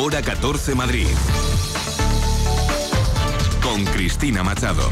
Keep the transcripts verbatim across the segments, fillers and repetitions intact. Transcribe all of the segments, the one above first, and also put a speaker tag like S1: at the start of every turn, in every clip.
S1: Hora catorce Madrid. Con Cristina Machado.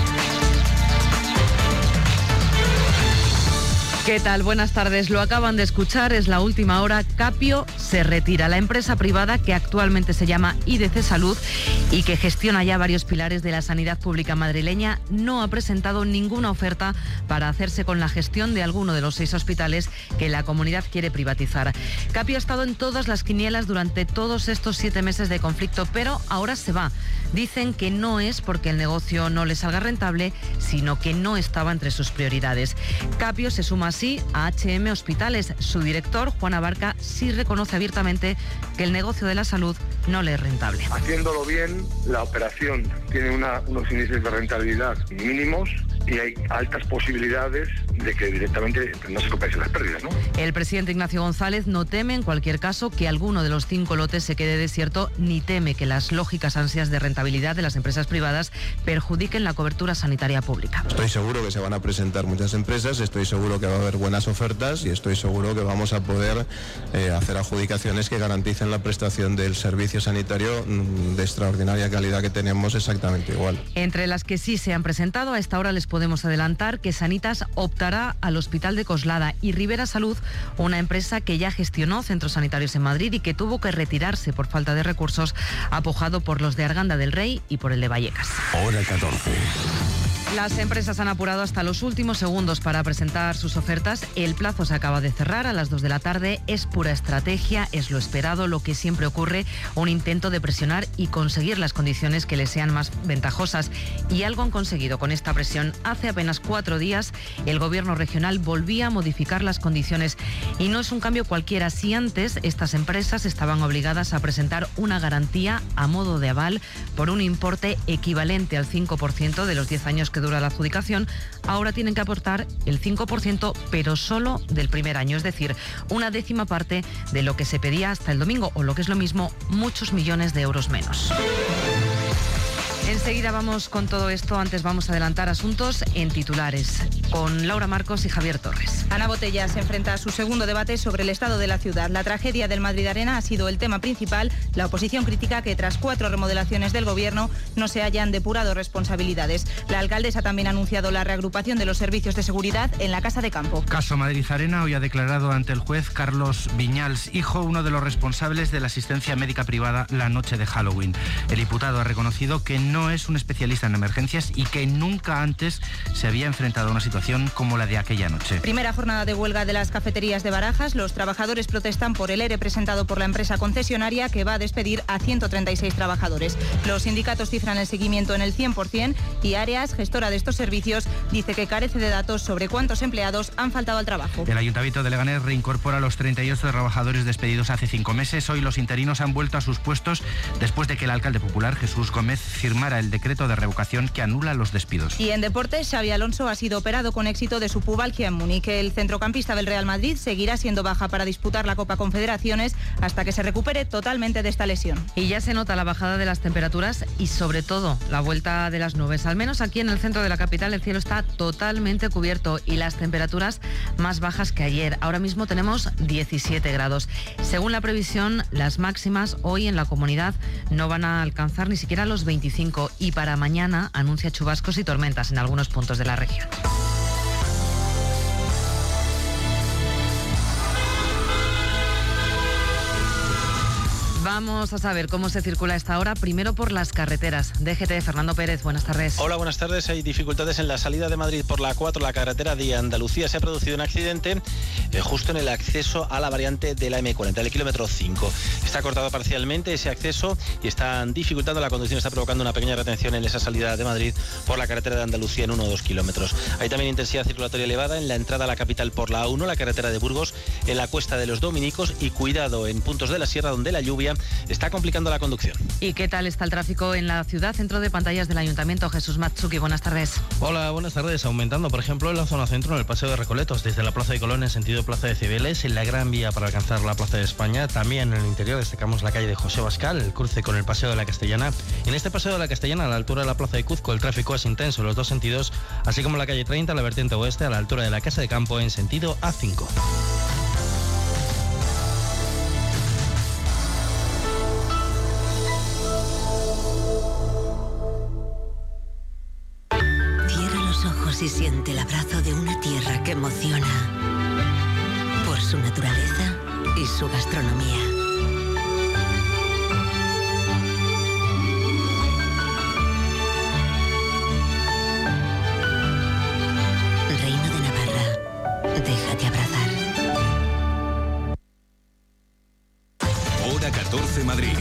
S2: ¿Qué tal? Buenas tardes. Lo acaban de escuchar, es la última hora. Capio se retira. La empresa privada que actualmente se llama I D C Salud y que gestiona ya varios pilares de la sanidad pública madrileña no ha presentado ninguna oferta para hacerse con la gestión de alguno de los seis hospitales que la comunidad quiere privatizar. Capio ha estado en todas las quinielas durante todos estos siete meses de conflicto, pero ahora se va. Dicen que no es porque el negocio no le salga rentable, sino que no estaba entre sus prioridades. Capio se suma así a H M Hospitales. Su director, Juan Abarca, sí reconoce abiertamente que el negocio de la salud no le es rentable.
S3: Haciéndolo bien, la operación tiene una, unos índices de rentabilidad mínimos y hay altas posibilidades de que directamente no se compensen las pérdidas, ¿no?
S2: El presidente Ignacio González no teme, en cualquier caso, que alguno de los cinco lotes se quede desierto, ni teme que las lógicas ansias de rentabilidad de las empresas privadas perjudiquen la cobertura sanitaria pública.
S4: Estoy seguro que se van a presentar muchas empresas, estoy seguro que va a haber buenas ofertas y estoy seguro que vamos a poder eh, hacer adjudicaciones que garanticen la prestación del servicio sanitario mmm, de extraordinaria calidad que tenemos exactamente igual.
S2: Entre las que sí se han presentado, a esta hora les podemos adelantar que Sanitas optará al Hospital de Coslada y Rivera Salud, una empresa que ya gestionó centros sanitarios en Madrid y que tuvo que retirarse por falta de recursos, apujado por los de Arganda del Rey y por el de Vallecas.
S1: Hora catorce.
S2: Las empresas han apurado hasta los últimos segundos para presentar sus ofertas. El plazo se acaba de cerrar a las dos de la tarde. Es pura estrategia, es lo esperado, lo que siempre ocurre, un intento de presionar y conseguir las condiciones que les sean más ventajosas. Y algo han conseguido con esta presión. Hace apenas cuatro días el gobierno regional volvía a modificar las condiciones. Y no es un cambio cualquiera. Si antes estas empresas estaban obligadas a presentar una garantía a modo de aval por un importe equivalente al cinco por ciento de los diez años que dura la adjudicación, ahora tienen que aportar el cinco por ciento, pero solo del primer año, es decir, una décima parte de lo que se pedía hasta el domingo, o lo que es lo mismo, muchos millones de euros menos. Enseguida vamos con todo esto. Antes vamos a adelantar asuntos en titulares con Laura Marcos y Javier Torres.
S5: Ana Botella se enfrenta a su segundo debate sobre el estado de la ciudad. La tragedia del Madrid Arena ha sido el tema principal. La oposición critica que tras cuatro remodelaciones del gobierno no se hayan depurado responsabilidades. La alcaldesa también ha anunciado la reagrupación de los servicios de seguridad en la Casa de Campo.
S6: Caso Madrid Arena. Hoy ha declarado ante el juez Carlos Viñals, hijo, uno de los responsables de la asistencia médica privada la noche de Halloween. El imputado ha reconocido que no es un especialista en emergencias y que nunca antes se había enfrentado a una situación como la de aquella noche.
S5: Primera jornada de huelga de las cafeterías de Barajas. Los trabajadores protestan por el ERE presentado por la empresa concesionaria que va a despedir a ciento treinta y seis trabajadores. Los sindicatos cifran el seguimiento en el cien por ciento y Áreas, gestora de estos servicios, dice que carece de datos sobre cuántos empleados han faltado al trabajo.
S6: El Ayuntamiento de Leganés reincorpora a los treinta y ocho trabajadores despedidos hace cinco meses. Hoy los interinos han vuelto a sus puestos después de que el alcalde popular, Jesús Gómez, firmara el decreto de revocación que anula los despidos.
S5: Y en deportes, Xavi Alonso ha sido operado con éxito de su pubalgia en Múnich. El centrocampista del Real Madrid seguirá siendo baja para disputar la Copa Confederaciones hasta que se recupere totalmente de esta lesión.
S2: Y ya se nota la bajada de las temperaturas y sobre todo la vuelta de las nubes. Al menos aquí en el centro de la capital el cielo está totalmente cubierto y las temperaturas más bajas que ayer. Ahora mismo tenemos diecisiete grados. Según la previsión, las máximas hoy en la comunidad no van a alcanzar ni siquiera los veinticinco y para mañana anuncia chubascos y tormentas en algunos puntos de la región. Vamos a saber cómo se circula a esta hora, primero por las carreteras. D G T, Fernando Pérez, buenas tardes.
S7: Hola, buenas tardes. Hay dificultades en la salida de Madrid por la A cuatro, la carretera de Andalucía. Se ha producido un accidente eh, justo en el acceso a la variante de la eme cuarenta, el kilómetro cinco. Está cortado parcialmente ese acceso y están dificultando la conducción, está provocando una pequeña retención en esa salida de Madrid por la carretera de Andalucía en uno o dos kilómetros. Hay también intensidad circulatoria elevada en la entrada a la capital por la A uno, la carretera de Burgos, en la Cuesta de los Dominicos, y cuidado en puntos de la sierra donde la lluvia está complicando la conducción.
S2: ¿Y qué tal está el tráfico en la ciudad? Centro de pantallas del Ayuntamiento, Jesús Matsuki, buenas tardes.
S8: Hola, buenas tardes. Aumentando, por ejemplo, en la zona centro, en el Paseo de Recoletos, desde la Plaza de Colón en sentido Plaza de Cibeles, en la Gran Vía para alcanzar la Plaza de España. También en el interior destacamos la calle de José Bascal, el cruce con el Paseo de la Castellana. En este Paseo de la Castellana, a la altura de la Plaza de Cuzco, el tráfico es intenso en los dos sentidos, así como la calle treinta, la vertiente oeste, a la altura de la Casa de Campo en sentido A cinco.
S9: si siente el abrazo de una tierra que emociona por su naturaleza y su gastronomía. Reino de Navarra, déjate abrazar.
S1: Hora catorce Madrid.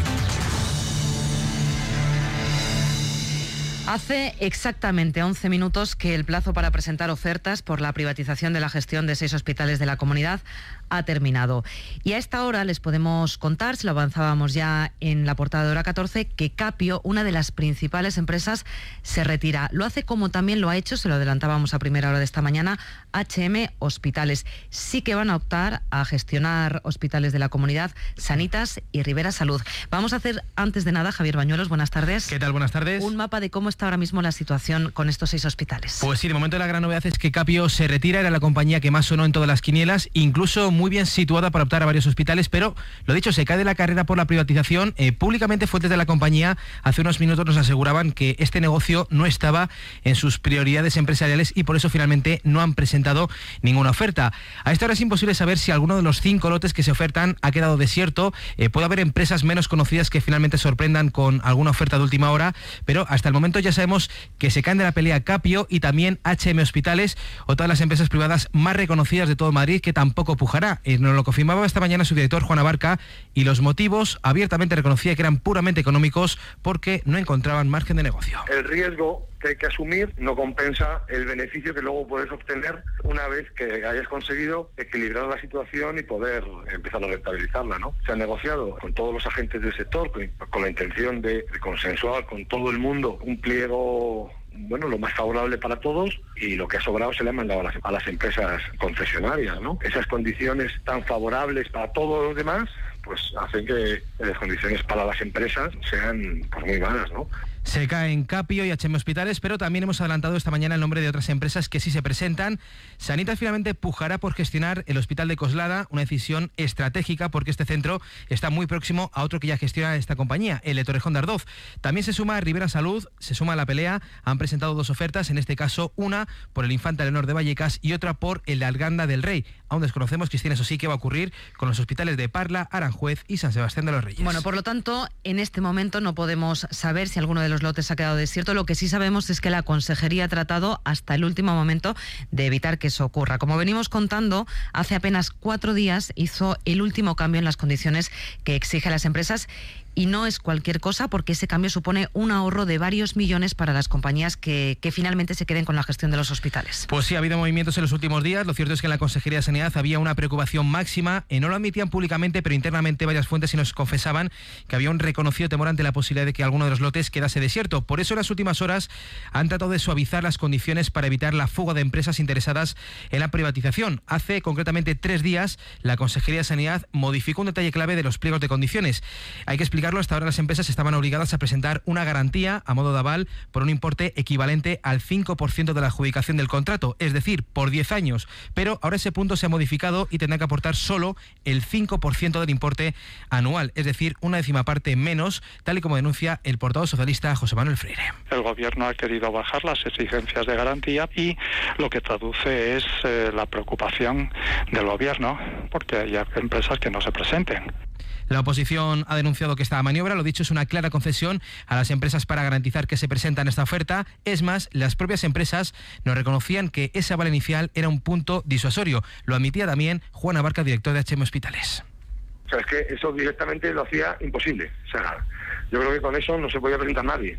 S2: Hace exactamente once minutos que el plazo para presentar ofertas por la privatización de la gestión de seis hospitales de la comunidad ha terminado. Y a esta hora les podemos contar, si lo avanzábamos ya en la portada de Hora catorce, que Capio, una de las principales empresas, se retira. Lo hace como también lo ha hecho, se lo adelantábamos a primera hora de esta mañana, H M Hospitales. Sí que van a optar a gestionar hospitales de la comunidad, Sanitas y Rivera Salud. Vamos a hacer, antes de nada, Javier Bañuelos, buenas tardes.
S6: ¿Qué tal? Buenas tardes.
S2: Un mapa de cómo está ahora mismo la situación con estos seis hospitales.
S6: Pues sí, de momento la gran novedad es que Capio se retira, era la compañía que más sonó en todas las quinielas, incluso muy bien situada para optar a varios hospitales, pero lo dicho, se cae de la carrera por la privatización. Eh, públicamente fuentes de la compañía hace unos minutos nos aseguraban que este negocio no estaba en sus prioridades empresariales y por eso finalmente no han presentado ninguna oferta. A esta hora es imposible saber si alguno de los cinco lotes que se ofertan ha quedado desierto. Eh, puede haber empresas menos conocidas que finalmente sorprendan con alguna oferta de última hora, pero hasta el momento ya sabemos que se caen de la pelea Capio y también H M Hospitales, otra de las empresas privadas más reconocidas de todo Madrid, que tampoco pujará. Eh, nos lo confirmaba esta mañana su director, Juan Abarca, y los motivos abiertamente reconocía que eran puramente económicos porque no encontraban margen de negocio.
S3: El riesgo que hay que asumir no compensa el beneficio que luego puedes obtener una vez que hayas conseguido equilibrar la situación y poder empezar a rentabilizarla, ¿no? Se ha negociado con todos los agentes del sector con, con la intención de, de consensuar con todo el mundo un pliego, bueno, lo más favorable para todos, y lo que ha sobrado se le ha mandado a las, a las empresas concesionarias, ¿no? Esas condiciones tan favorables para todos los demás, pues hacen que las condiciones para las empresas sean pues muy malas, ¿no?
S6: Se caen Capio y H M Hospitales, pero también hemos adelantado esta mañana el nombre de otras empresas que sí se presentan. Sanitas finalmente pujará por gestionar el Hospital de Coslada, una decisión estratégica porque este centro está muy próximo a otro que ya gestiona esta compañía, el de Torrejón de Ardoz. También se suma Rivera Salud, se suma a la pelea. Han presentado dos ofertas, en este caso una por el Infanta Leonor de Vallecas y otra por el de Arganda del Rey. Aún desconocemos, Cristina, eso sí, qué va a ocurrir con los hospitales de Parla, Aranjuez y San Sebastián de los Reyes.
S2: Bueno, por lo tanto, en este momento no podemos saber si alguno de los lotes ha quedado desierto. Lo que sí sabemos es que la Consejería ha tratado hasta el último momento de evitar que eso ocurra. Como venimos contando, hace apenas cuatro días hizo el último cambio en las condiciones que exige a las empresas. Y no es cualquier cosa, porque ese cambio supone un ahorro de varios millones para las compañías que, que finalmente se queden con la gestión de los hospitales.
S6: Pues sí, ha habido movimientos en los últimos días. Lo cierto es que en la Consejería de Sanidad había una preocupación máxima. Eh, no lo admitían públicamente, pero internamente varias fuentes sí nos confesaban que había un reconocido temor ante la posibilidad de que alguno de los lotes quedase desierto. Por eso en las últimas horas han tratado de suavizar las condiciones para evitar la fuga de empresas interesadas en la privatización. Hace concretamente tres días la Consejería de Sanidad modificó un detalle clave de los pliegos de condiciones. Hay que explicar Hasta ahora las empresas estaban obligadas a presentar una garantía a modo de aval por un importe equivalente al cinco por ciento de la adjudicación del contrato, es decir, por diez años. Pero ahora ese punto se ha modificado y tendrán que aportar solo el cinco por ciento del importe anual, es decir, una décima parte menos, tal y como denuncia el portavoz socialista José Manuel Freire.
S10: El gobierno ha querido bajar las exigencias de garantía y lo que traduce es eh, la preocupación del gobierno porque hay empresas que no se presenten.
S6: La oposición ha denunciado que esta maniobra, lo dicho, es una clara concesión a las empresas para garantizar que se presentan esta oferta. Es más, las propias empresas nos reconocían que ese aval inicial era un punto disuasorio. Lo admitía también Juan Abarca, director de H M Hospitales.
S3: O sea, es que eso directamente lo hacía imposible. O sea, yo creo que con eso no se podía presentar nadie.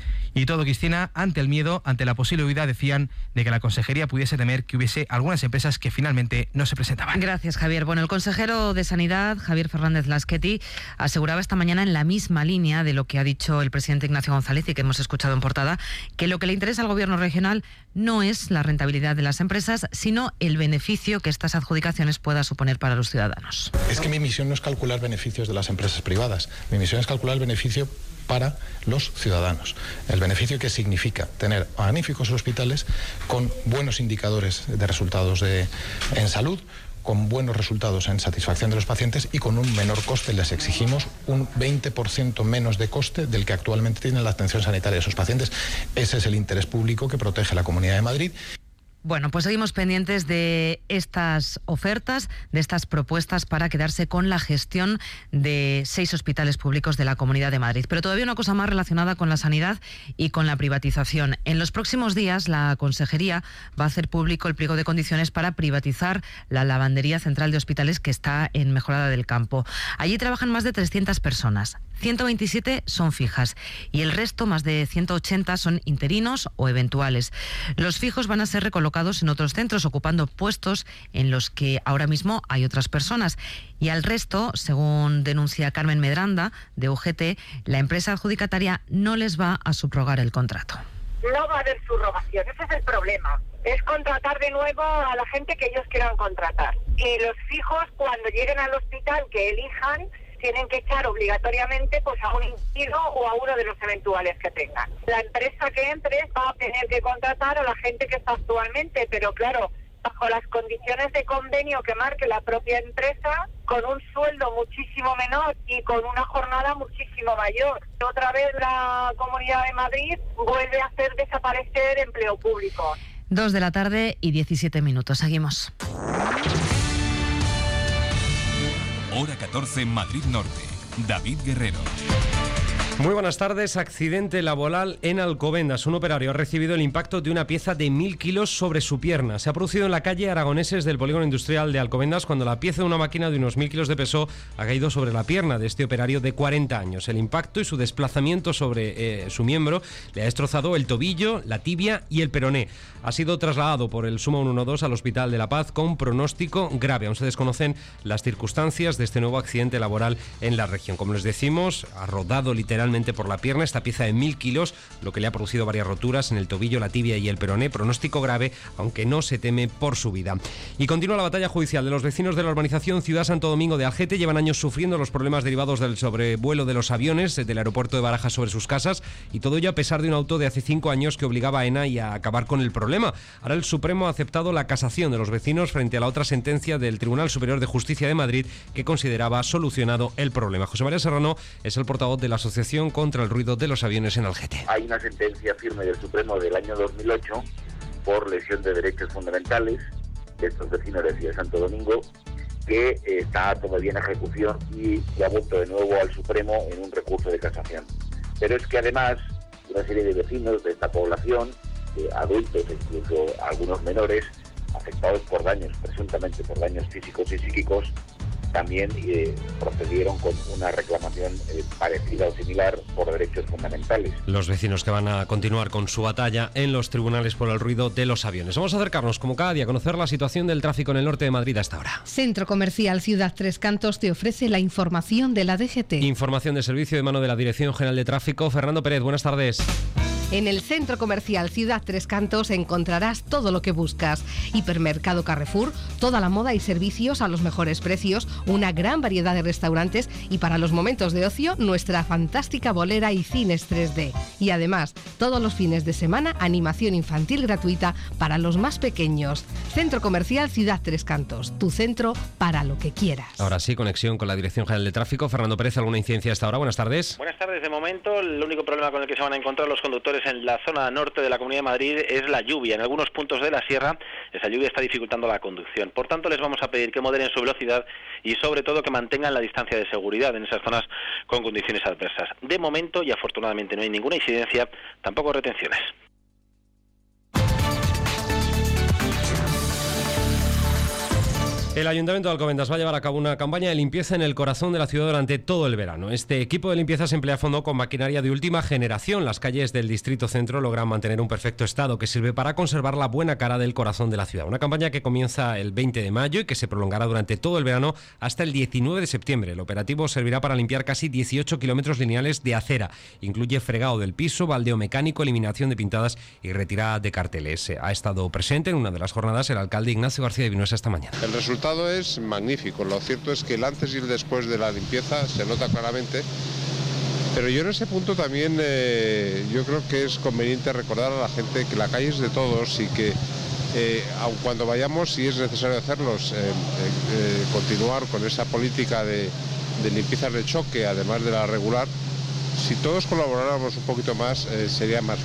S6: Y todo, Cristina, ante el miedo, ante la posible huida, decían, de que la Consejería pudiese temer que hubiese algunas empresas que finalmente no se presentaban.
S2: Gracias, Javier. Bueno, el consejero de Sanidad, Javier Fernández Lasqueti, aseguraba esta mañana en la misma línea de lo que ha dicho el presidente Ignacio González y que hemos escuchado en portada, que lo que le interesa al gobierno regional no es la rentabilidad de las empresas, sino el beneficio que estas adjudicaciones puedan suponer para los ciudadanos.
S11: Es que mi misión no es calcular beneficios de las empresas privadas, mi misión es calcular el beneficio para los ciudadanos. El beneficio que significa tener magníficos hospitales con buenos indicadores de resultados de, en salud, con buenos resultados en satisfacción de los pacientes y con un menor coste. Les exigimos un veinte por ciento menos de coste del que actualmente tiene la atención sanitaria de sus pacientes. Ese es el interés público que protege la Comunidad de Madrid.
S2: Bueno, pues seguimos pendientes de estas ofertas, de estas propuestas para quedarse con la gestión de seis hospitales públicos de la Comunidad de Madrid. Pero todavía una cosa más relacionada con la sanidad y con la privatización. En los próximos días la Consejería va a hacer público el pliego de condiciones para privatizar la lavandería central de hospitales que está en Mejorada del Campo. Allí trabajan más de trescientas personas. ciento veintisiete son fijas y el resto, más de ciento ochenta, son interinos o eventuales. Los fijos van a ser recolocados en otros centros, ocupando puestos en los que ahora mismo hay otras personas. Y al resto, según denuncia Carmen Medranda, de U G T, la empresa adjudicataria no les va a subrogar el contrato.
S12: No va a haber subrogación, ese es el problema. Es contratar de nuevo a la gente que ellos quieran contratar. Y los fijos, cuando lleguen al hospital que elijan, tienen que echar obligatoriamente pues a un interino o a uno de los eventuales que tengan. La empresa que entre va a tener que contratar a la gente que está actualmente, pero claro, bajo las condiciones de convenio que marque la propia empresa, con un sueldo muchísimo menor y con una jornada muchísimo mayor. Otra vez la Comunidad de Madrid vuelve a hacer desaparecer empleo público.
S2: Dos de la tarde y diecisiete minutos. Seguimos.
S1: Hora catorce, Madrid Norte. David Guerrero.
S13: Muy buenas tardes. Accidente laboral en Alcobendas. Un operario ha recibido el impacto de una pieza de mil kilos sobre su pierna. Se ha producido en la calle Aragoneses del Polígono Industrial de Alcobendas cuando la pieza de una máquina de unos mil kilos de peso ha caído sobre la pierna de este operario de cuarenta años. El impacto y su desplazamiento sobre eh, su miembro le ha destrozado el tobillo, la tibia y el peroné. Ha sido trasladado por el Suma ciento doce al Hospital de la Paz con pronóstico grave. Aún se desconocen las circunstancias de este nuevo accidente laboral en la región. Como les decimos, ha rodado literalmente por la pierna esta pieza de mil kilos, lo que le ha producido varias roturas en el tobillo, la tibia y el peroné. Pronóstico grave, aunque no se teme por su vida. Y continúa la batalla judicial de los vecinos de la urbanización Ciudad Santo Domingo de Algete. Llevan años sufriendo los problemas derivados del sobrevuelo de los aviones del aeropuerto de Barajas sobre sus casas, y todo ello a pesar de un auto de hace cinco años que obligaba a ENA y a acabar con el problema. Ahora el Supremo ha aceptado la casación de los vecinos frente a la otra sentencia del Tribunal Superior de Justicia de Madrid, que consideraba solucionado el problema. José María Serrano es el portavoz de la Asociación contra el ruido de los aviones en Algete.
S14: Hay una sentencia firme del Supremo del año dos mil ocho por lesión de derechos fundamentales de estos vecinos de Ciudad Santo Domingo, que eh, está todavía en ejecución y que ha vuelto de nuevo al Supremo en un recurso de casación. Pero es que además una serie de vecinos de esta población, de adultos, incluso algunos menores, afectados por daños, presuntamente por daños físicos y psíquicos, también eh, procedieron con una reclamación eh, parecida o similar por derechos fundamentales.
S13: Los vecinos que van a continuar con su batalla en los tribunales por el ruido de los aviones. Vamos a acercarnos, como cada día, a conocer la situación del tráfico en el norte de Madrid hasta ahora.
S15: Centro Comercial Ciudad Tres Cantos te ofrece la información de la D G T.
S13: Información de servicio de mano de la Dirección General de Tráfico. Fernando Pérez, buenas tardes.
S15: En el Centro Comercial Ciudad Tres Cantos encontrarás todo lo que buscas. Hipermercado Carrefour, toda la moda y servicios a los mejores precios, una gran variedad de restaurantes y para los momentos de ocio, nuestra fantástica bolera y cines tres D. Y además, todos los fines de semana, animación infantil gratuita para los más pequeños. Centro Comercial Ciudad Tres Cantos, tu centro para lo que quieras.
S13: Ahora sí, conexión con la Dirección General de Tráfico. Fernando Pérez, ¿alguna incidencia hasta ahora? Buenas tardes.
S7: Buenas tardes. De momento, el único problema con el que se van a encontrar los conductores en la zona norte de la Comunidad de Madrid es la lluvia. En algunos puntos de la sierra esa lluvia está dificultando la conducción. Por tanto, les vamos a pedir que moderen su velocidad y sobre todo que mantengan la distancia de seguridad en esas zonas con condiciones adversas. De momento y afortunadamente no hay ninguna incidencia, tampoco retenciones.
S13: El Ayuntamiento de Alcobendas va a llevar a cabo una campaña de limpieza en el corazón de la ciudad durante todo el verano. Este equipo de limpieza se emplea a fondo con maquinaria de última generación. Las calles del Distrito Centro logran mantener un perfecto estado que sirve para conservar la buena cara del corazón de la ciudad. Una campaña que comienza el veinte de mayo y que se prolongará durante todo el verano hasta el diecinueve de septiembre. El operativo servirá para limpiar casi dieciocho kilómetros lineales de acera. Incluye fregado del piso, baldeo mecánico, eliminación de pintadas y retirada de carteles. Ha estado presente en una de las jornadas el alcalde Ignacio García de Vinuesa esta mañana.
S16: El resultado El resultado es magnífico. Lo cierto es que el antes y el después de la limpieza se nota claramente, pero yo en ese punto también eh, yo creo que es conveniente recordar a la gente que la calle es de todos y que eh, aun cuando vayamos, si es necesario hacerlos, eh, eh, continuar con esa política de, de limpieza de choque, además de la regular, si todos colaboráramos un poquito más, eh, sería más fácil.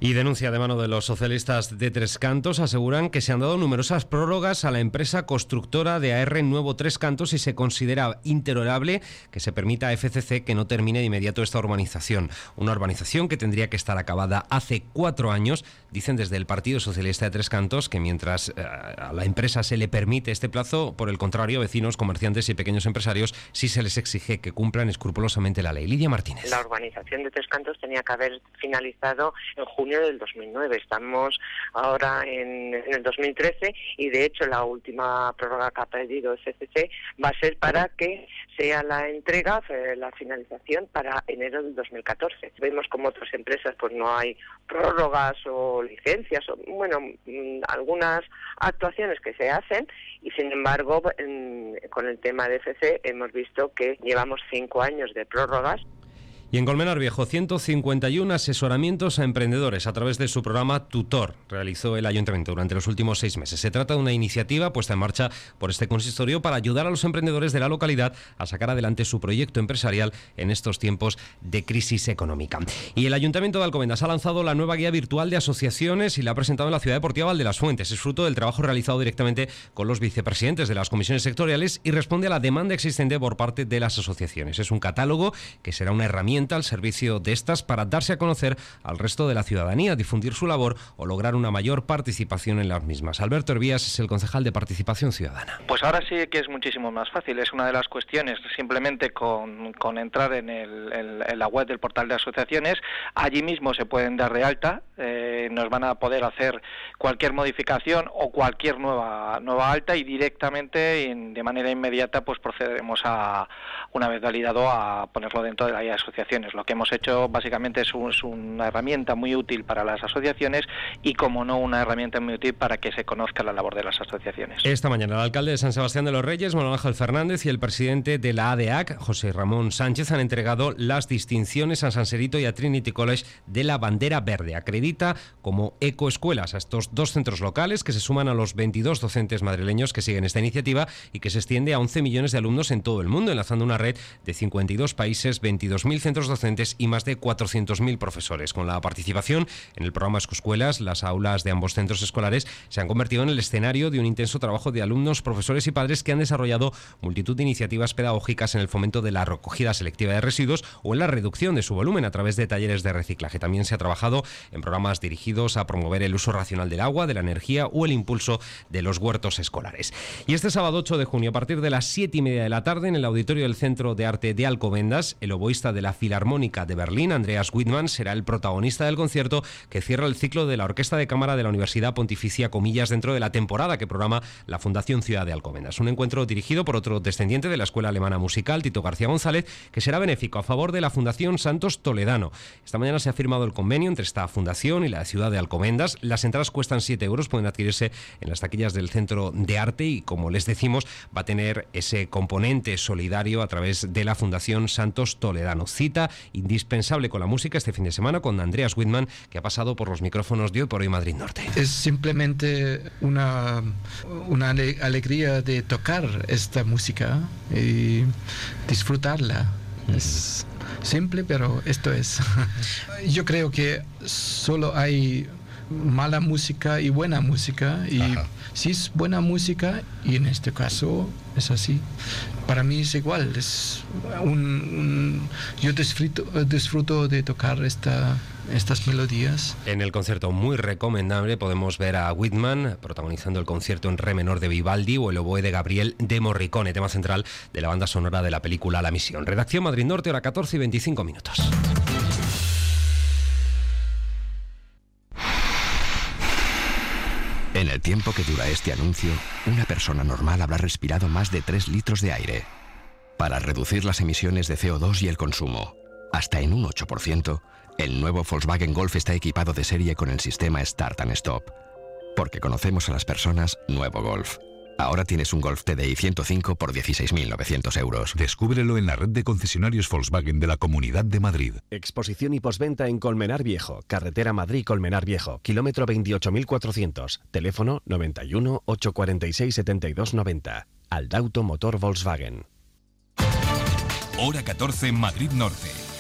S13: Y denuncia de mano de los socialistas de Tres Cantos aseguran que se han dado numerosas prórrogas a la empresa constructora de A R Nuevo Tres Cantos y se considera intolerable que se permita a F C C que no termine de inmediato esta urbanización. Una urbanización que tendría que estar acabada hace cuatro años. Dicen desde el Partido Socialista de Tres Cantos que mientras eh, a la empresa se le permite este plazo, por el contrario, vecinos, comerciantes y pequeños empresarios sí se les exige que cumplan escrupulosamente la ley. Lidia Martínez.
S17: La urbanización de Tres Cantos tenía que haber finalizado en junio del dos mil nueve. Estamos ahora en, en el dos mil trece y de hecho la última prórroga que ha pedido F C C va a ser para que sea la entrega, la finalización para enero del dos mil catorce. Vemos como otras empresas pues no hay prórrogas o licencias o bueno, algunas actuaciones que se hacen y sin embargo en, con el tema de F C C hemos visto que llevamos cinco años de prórrogas.
S13: Y en Colmenar Viejo, ciento cincuenta y uno asesoramientos a emprendedores a través de su programa Tutor, realizó el Ayuntamiento durante los últimos seis meses. Se trata de una iniciativa puesta en marcha por este consistorio para ayudar a los emprendedores de la localidad a sacar adelante su proyecto empresarial en estos tiempos de crisis económica. Y el Ayuntamiento de Alcobendas ha lanzado la nueva guía virtual de asociaciones y la ha presentado en la Ciudad Deportiva Valdelasfuentes. Es fruto del trabajo realizado directamente con los vicepresidentes de las comisiones sectoriales y responde a la demanda existente por parte de las asociaciones. Es un catálogo que será una herramienta al servicio de estas para darse a conocer al resto de la ciudadanía, difundir su labor o lograr una mayor participación en las mismas. Alberto Hervías es el concejal de Participación Ciudadana.
S18: Pues ahora sí que es muchísimo más fácil. Es una de las cuestiones, simplemente con, con entrar en, el, en, en la web del portal de asociaciones, allí mismo se pueden dar de alta, eh, nos van a poder hacer cualquier modificación o cualquier nueva, nueva alta y directamente, en, de manera inmediata, pues procederemos a, una vez validado, a ponerlo dentro de la guía de asociaciones. Lo que hemos hecho básicamente es, un, es una herramienta muy útil para las asociaciones y, como no, una herramienta muy útil para que se conozca la labor de las asociaciones.
S13: Esta mañana el alcalde de San Sebastián de los Reyes, Manuel Ángel Fernández, y el presidente de la A D A C, José Ramón Sánchez, han entregado las distinciones a San Serito y a Trinity College de la Bandera Verde. Acredita como ecoescuelas a estos dos centros locales que se suman a los veintidós docentes madrileños que siguen esta iniciativa y que se extiende a once millones de alumnos en todo el mundo, enlazando una red de cincuenta y dos países, veintidós mil centros docentes y más de cuatrocientos mil profesores. Con la participación en el programa Escoescuelas, las aulas de ambos centros escolares se han convertido en el escenario de un intenso trabajo de alumnos, profesores y padres que han desarrollado multitud de iniciativas pedagógicas en el fomento de la recogida selectiva de residuos o en la reducción de su volumen a través de talleres de reciclaje. También se ha trabajado en programas dirigidos a promover el uso racional del agua, de la energía o el impulso de los huertos escolares. Y este sábado ocho de junio, a partir de las siete y media de la tarde, en el auditorio del Centro de Arte de Alcobendas, el oboísta de la Filarmónica de Berlín, Andreas Wittmann, será el protagonista del concierto que cierra el ciclo de la Orquesta de Cámara de la Universidad Pontificia Comillas dentro de la temporada que programa la Fundación Ciudad de Alcobendas. Un encuentro dirigido por otro descendiente de la Escuela Alemana Musical, Tito García González, que será benéfico a favor de la Fundación Santos Toledano. Esta mañana se ha firmado el convenio entre esta fundación y la Ciudad de Alcobendas. Las entradas cuestan siete euros, pueden adquirirse en las taquillas del Centro de Arte y, como les decimos, va a tener ese componente solidario a través de la Fundación Santos Toledano. Cita indispensable con la música este fin de semana con Andreas Wittmann, que ha pasado por los micrófonos de Hoy por Hoy Madrid Norte.
S19: Es simplemente una, una alegría de tocar esta música y disfrutarla. Mm. Es simple, pero esto es. Yo creo que solo hay mala música y buena música, y Ajá. si es buena música, y en este caso es así, para mí es igual, es un, un yo disfruto, disfruto de tocar esta, estas melodías.
S13: En el concierto muy recomendable podemos ver a Wittmann protagonizando el concierto en re menor de Vivaldi o el oboe de Gabriel de Morricone, tema central de la banda sonora de la película La Misión. Redacción Madrid Norte, hora catorce y veinticinco minutos.
S20: En el tiempo que dura este anuncio, una persona normal habrá respirado más de tres litros de aire. Para reducir las emisiones de C O dos y el consumo, hasta en un ocho por ciento, el nuevo Volkswagen Golf está equipado de serie con el sistema Start and Stop. Porque conocemos a las personas, nuevo Golf. Ahora tienes un Golf T D I ciento cinco por dieciséis mil novecientos euros.
S21: Descúbrelo en la red de concesionarios Volkswagen de la Comunidad de Madrid.
S22: Exposición y postventa en Colmenar Viejo, carretera Madrid-Colmenar Viejo, kilómetro veintiocho mil cuatrocientos, teléfono noventa y uno, ochocientos cuarenta y seis, setenta y dos noventa. Aldauto Motor Volkswagen.
S1: Hora catorce en Madrid Norte.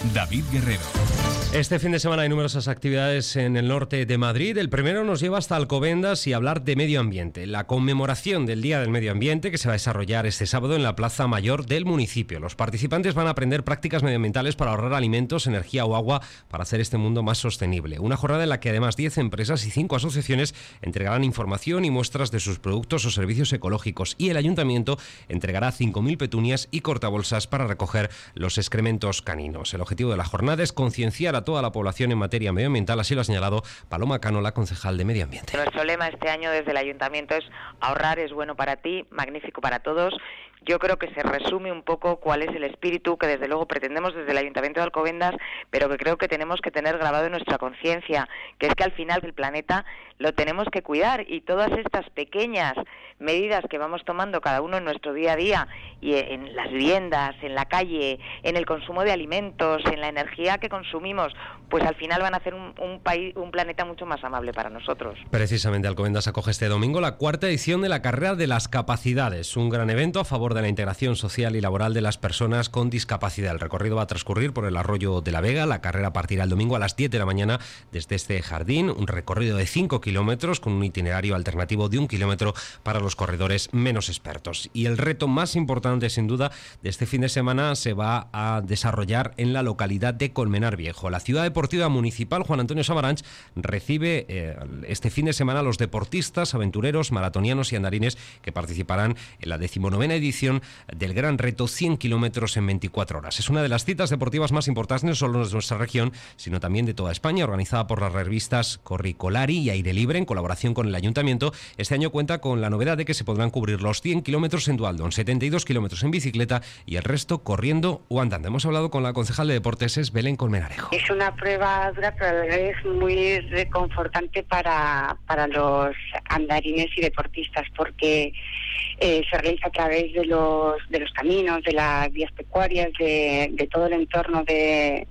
S1: David Guerrero.
S13: Este fin de semana hay numerosas actividades en el norte de Madrid. El primero nos lleva hasta Alcobendas y hablar de medio ambiente. La conmemoración del Día del Medio Ambiente que se va a desarrollar este sábado en la Plaza Mayor del municipio. Los participantes van a aprender prácticas medioambientales para ahorrar alimentos, energía o agua para hacer este mundo más sostenible. Una jornada en la que además diez empresas y cinco asociaciones entregarán información y muestras de sus productos o servicios ecológicos, y el ayuntamiento entregará cinco mil petunias y cortabolsas para recoger los excrementos caninos. El objetivo de la jornada es concienciar a toda la población en materia medioambiental, así lo ha señalado Paloma Cano, la concejal de Medio Ambiente.
S4: Nuestro lema este año desde el Ayuntamiento es ahorrar es bueno para ti, magnífico para todos. Yo creo que se resume un poco cuál es el espíritu que desde luego pretendemos desde el Ayuntamiento de Alcobendas, pero que creo que tenemos que tener grabado en nuestra conciencia, que es que al final el planeta lo tenemos que cuidar, y todas estas pequeñas medidas que vamos tomando cada uno en nuestro día a día, y en las viviendas, en la calle, en el consumo de alimentos, en la energía que consumimos, pues al final van a hacer un, un país, un planeta mucho más amable para nosotros.
S13: Precisamente Alcobendas acoge este domingo la cuarta edición de la Carrera de las Capacidades, un gran evento a favor de la integración social y laboral de las personas con discapacidad. El recorrido va a transcurrir por el Arroyo de la Vega. La carrera partirá el domingo a las diez de la mañana desde este jardín, un recorrido de cinco kilómetros con un itinerario alternativo de un kilómetro para los corredores menos expertos. Y el reto más importante, sin duda, de este fin de semana se va a desarrollar en la localidad de Colmenar Viejo. La ciudad deportiva municipal Juan Antonio Samaranch recibe eh, este fin de semana a los deportistas, aventureros, maratonianos y andarines que participarán en la decimonovena edición del gran reto cien kilómetros en veinticuatro horas. Es una de las citas deportivas más importantes no solo de nuestra región, sino también de toda España, organizada por las revistas Corricolari y Aire Libre en colaboración con el Ayuntamiento. Este año cuenta con la novedad de que se podrán cubrir los cien kilómetros en dualdón, setenta y dos kilómetros en bicicleta y el resto corriendo o andando. Hemos hablado con la concejal de Deportes, es Belén Colmenarejo.
S5: Es una prueba dura, pero es muy reconfortante para, para los andarines y deportistas, porque eh, se realiza a través de los, de los caminos, de las vías pecuarias, de, de todo el entorno de,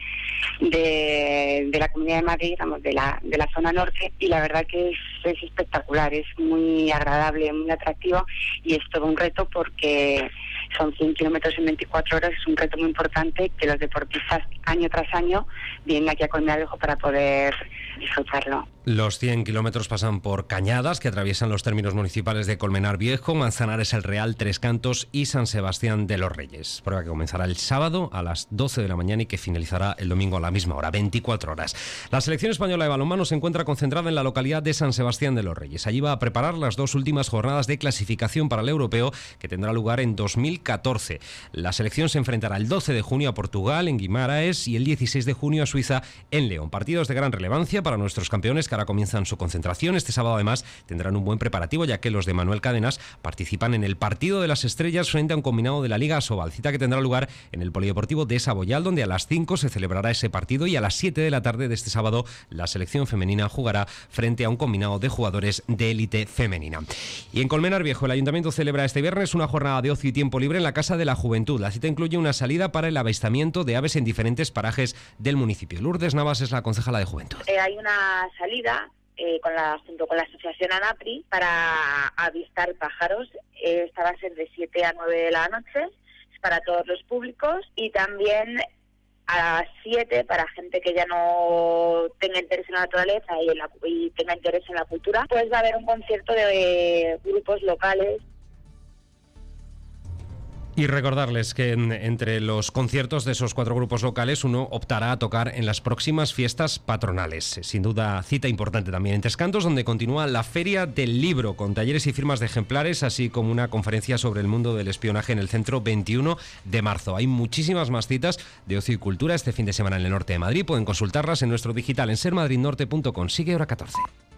S5: de, de la Comunidad de Madrid, digamos, de la, de la zona norte, y la verdad que es, es espectacular, es muy agradable, muy atractivo, y es todo un reto porque son cien kilómetros en veinticuatro horas, es un reto muy importante que los deportistas año tras año vienen aquí a Colmenar Viejo para poder disfrutarlo.
S13: Los cien kilómetros pasan por Cañadas, que atraviesan los términos municipales de Colmenar Viejo, Manzanares el Real, Tres Cantos y San Sebastián de los Reyes. Prueba que comenzará el sábado a las doce de la mañana y que finalizará el domingo a la misma hora, veinticuatro horas. La selección española de balonmano se encuentra concentrada en la localidad de San Sebastián de los Reyes. Allí va a preparar las dos últimas jornadas de clasificación para el europeo que tendrá lugar en dos mil catorce. La selección se enfrentará el doce de junio a Portugal en Guimaraes y el dieciséis de junio a Suiza en León. Partidos de gran relevancia para nuestros campeones que ahora comienzan su concentración. Este sábado además tendrán un buen preparativo, ya que los de Manuel Cadenas participan en el partido de las estrellas frente a un combinado de la Liga Asobal, cita que tendrá lugar en el Polideportivo de Saboyal, donde a las cinco se celebrará ese partido, y a las siete de la tarde de este sábado la selección femenina jugará frente a un combinado de jugadores de élite femenina. Y en Colmenar Viejo el Ayuntamiento celebra este viernes una jornada de ocio y tiempo libre en la Casa de la Juventud. La cita incluye una salida para el avistamiento de aves en diferentes parajes del municipio. Lourdes Navas es la concejala de Juventud.
S23: Eh, hay una salida eh, con la, junto con la asociación ANAPRI para avistar pájaros. Eh, esta va a ser de siete a nueve de la noche, es para todos los públicos, y también a las siete para gente que ya no tenga interés en la naturaleza y, en la, y tenga interés en la cultura, pues va a haber un concierto de grupos locales.
S13: Y recordarles que en, entre los conciertos de esos cuatro grupos locales, uno optará a tocar en las próximas fiestas patronales. Sin duda, cita importante también en Tres Cantos, donde continúa la Feria del Libro, con talleres y firmas de ejemplares, así como una conferencia sobre el mundo del espionaje en el centro veintiuno de marzo. Hay muchísimas más citas de ocio y cultura este fin de semana en el norte de Madrid. Pueden consultarlas en nuestro digital en ser madrid norte punto com. Sigue hora catorce.